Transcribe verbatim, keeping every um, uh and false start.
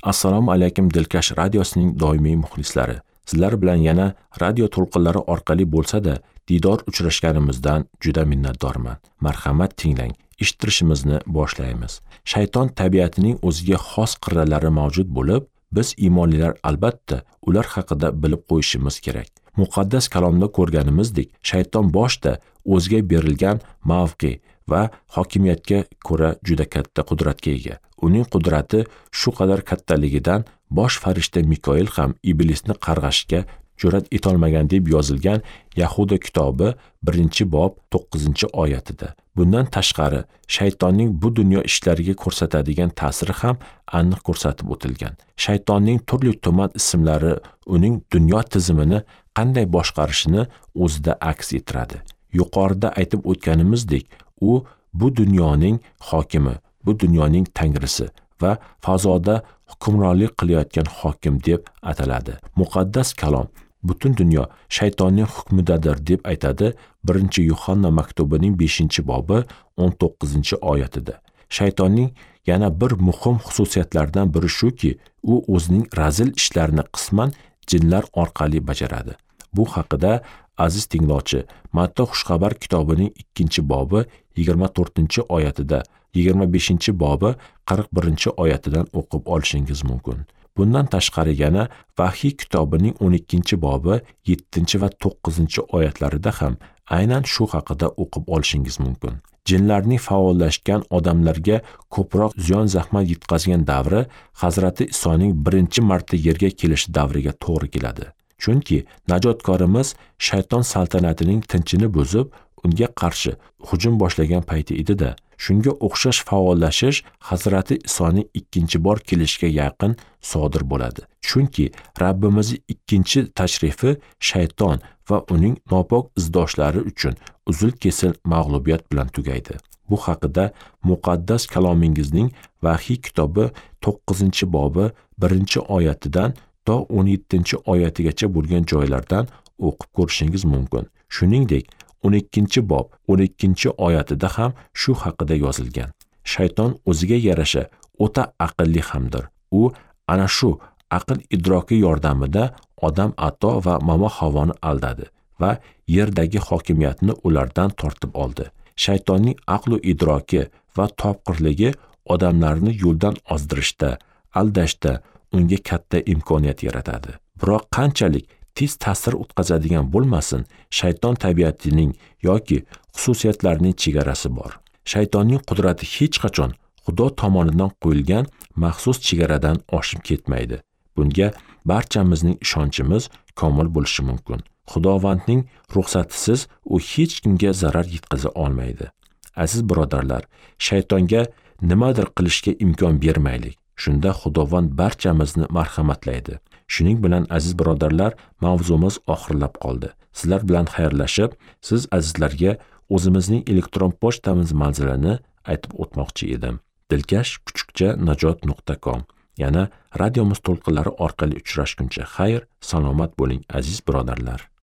Assalomu alaykum Dilkash radiosining doimiy muxlislari. Sizlar bilan yana radio to'lqinlari orqali bo'lsa-da, diydor uchrashganimizdan juda minnatdorman. Marhamat tinglang, eshittirishimizni boshlaymiz. Shayton tabiatining o'ziga xos qirralari mavjud bo'lib, biz iymonlilar albatta ular haqida bilib qo'yishimiz kerak. Muqaddas kalomda ko'rganimizdek, shayton boshda o'ziga berilgan mavqi va hokimiyatga ko'ra juda katta qudratga ega. Uning qudrati shu qadar kattaligidan bosh farishta Mikoil ham iblisni qarg'ashga jur'at etolmagan deb yozilgan Yahuda kitobi birinchi bob to'qqizinchi oyatida. Bundan tashqari, shaytonning bu dunyo ishlariga ko'rsatadigan ta'siri ham aniq ko'rsatib o'tilgan. Shaytonning turli tuman ismlari uning dunyo tizimini qanday boshqarishini o'zida aks ettiradi. Yuqorida aytib o'tganimizdek, u bu dunyoning hokimi, bu dunyoning tangrisi va fazoda hukmronlik qilayotgan hokim deb ataladi. Muqaddas kalom butun dunyo shaytonning hukmidadir deb aytadi birinchi Yuhanna maktubining beshinchi bobi o'n to'qqizinchi oyatida. Shaytonning yana bir muhim xususiyatlaridan biri shuki, u o'zining razil ishlarini qisman jinlar orqali bajaradi. Bu haqida aziz tinglovchi, Matta xushxabar kitobining ikkinchi bobi yigirma to'rtinchi oyatida, yigirma beshinchi bobi qirq birinchi oyatidan o'qib olishingiz mumkin. Bundan tashqari yana Vahiy kitobining o'n ikkinchi bobi yettinchi va to'qqizinchi oyatlarida ham aynan shu haqida o'qib olishingiz mumkin. Jinlarning faollashgan odamlarga ko'proq ziyon zahmat yetkazgan davri Hazrati Isoning birinchi marta yerga kelishi davriga to'g'ri keladi. Chunki najotkorimiz shayton saltanatining tinchini buzib, unga qarshi hujum boshlagan payti edi-da, shunga o'xshash faollashish Hazrati Isoning ikkinchi bor kelishiga yaqin sodir bo'ladi. Chunki Rabbimizning ikkinchi tashrifi shayton va uning nopok izdoshlari uchun uzil-kesil mag'lubiyat bilan tugaydi. Bu haqida muqaddas kalomingizning Vahiy kitobi to'qqizinchi bobi birinchi oyatidan to o'n yettinchi oyatigacha bo'lgan joylardan o'qib ko'rishingiz mumkin. Shuningdek, o'n ikkinchi bob o'n ikkinchi oyatida ham shu haqida yozilgan. Shayton o'ziga yarasha o'ta aqlli hamdir. U ana shu aql idroki yordamida odam Ato va Momo Havoni aldadi va yerdagi hokimiyatni ulardan tortib oldi. Shaytonning aql va idroki va topqirligi odamlarni yo'ldan ozdirishda, aldashda unga katta imkoniyat yaratadi. Biroq qanchalik tez ta'sir o'tkazadigan bo'lmasin, shayton tabiatining yoki xususiyatlarining chegarasi bor. Shaytonning qudrati hech qachon Xudo tomonidan qo'yilgan maxsus chegaradan oshib ketmaydi. Bunga barchamizning ishonchimiz komil bo'lishi mumkin. Xudovandning ruxsatisiz u hech kimga zarar yetkaza olmaydi. Aziz birodarlar, shaytonga nimadir qilishga imkon bermaylik. Shunda Xudovand barchamizni marhamatlaydi. Shuning bilan aziz birodarlar, mavzumiz oxirlab qoldi. Sizlar bilan xayrlashib, siz azizlarga o'zimizning elektron pochtamiz manzilini aytib o'tmoqchi edim. dilkash kuchukcha najot nuqta com. Yana radiomiz to'lqinlari orqali uchrashguncha xayr, salomat bo'ling aziz birodarlar.